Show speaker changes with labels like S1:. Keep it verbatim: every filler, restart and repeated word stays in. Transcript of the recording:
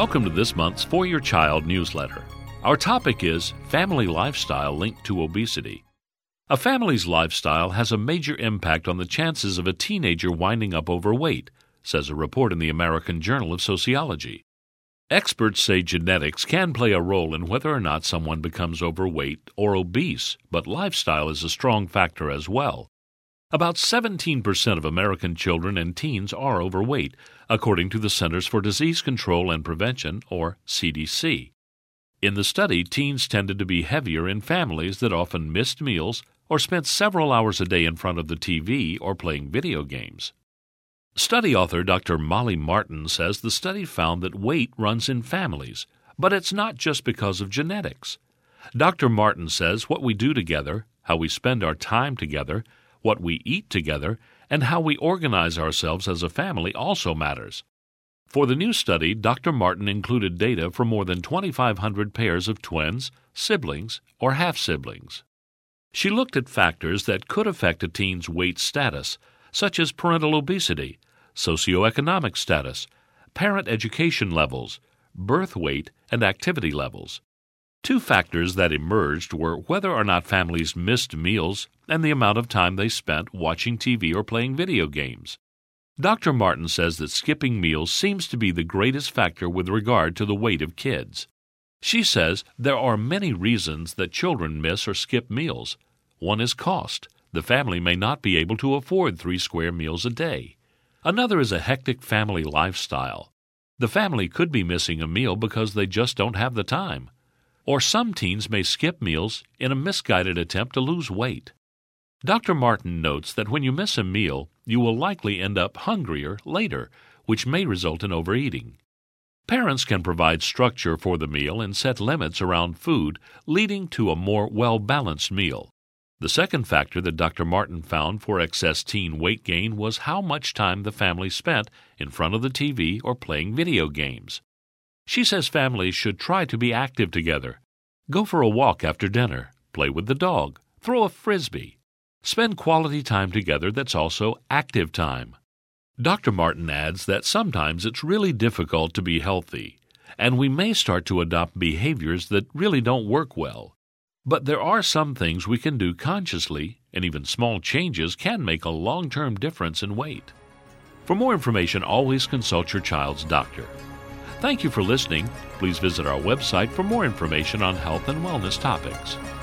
S1: Welcome to this month's For Your Child newsletter. Our topic is family lifestyle linked to obesity. A family's lifestyle has a major impact on the chances of a teenager winding up overweight, says a report in the American Journal of Sociology. Experts say genetics can play a role in whether or not someone becomes overweight or obese, but lifestyle is a strong factor as well. About seventeen percent of American children and teens are overweight, according to the Centers for Disease Control and Prevention, or C D C. In the study, teens tended to be heavier in families that often missed meals or spent several hours a day in front of the T V or playing video games. Study author Doctor Molly Martin says the study found that weight runs in families, but it's not just because of genetics. Doctor Martin says what we do together, how we spend our time together, what we eat together, and how we organize ourselves as a family also matters. For the new study, Doctor Martin included data from more than twenty-five hundred pairs of twins, siblings, or half-siblings. She looked at factors that could affect a teen's weight status, such as parental obesity, socioeconomic status, parent education levels, birth weight, and activity levels. Two factors that emerged were whether or not families missed meals and the amount of time they spent watching T V or playing video games. Doctor Martin says that skipping meals seems to be the greatest factor with regard to the weight of kids. She says there are many reasons that children miss or skip meals. One is cost. The family may not be able to afford three square meals a day. Another is a hectic family lifestyle. The family could be missing a meal because they just don't have the time. Or some teens may skip meals in a misguided attempt to lose weight. Doctor Martin notes that when you miss a meal, you will likely end up hungrier later, which may result in overeating. Parents can provide structure for the meal and set limits around food, leading to a more well-balanced meal. The second factor that Doctor Martin found for excess teen weight gain was how much time the family spent in front of the T V or playing video games. She says families should try to be active together. Go for a walk after dinner, play with the dog, throw a frisbee. Spend quality time together that's also active time. Doctor Martin adds that sometimes it's really difficult to be healthy, and we may start to adopt behaviors that really don't work well. But there are some things we can do consciously, and even small changes can make a long-term difference in weight. For more information, always consult your child's doctor. Thank you for listening. Please visit our website for more information on health and wellness topics.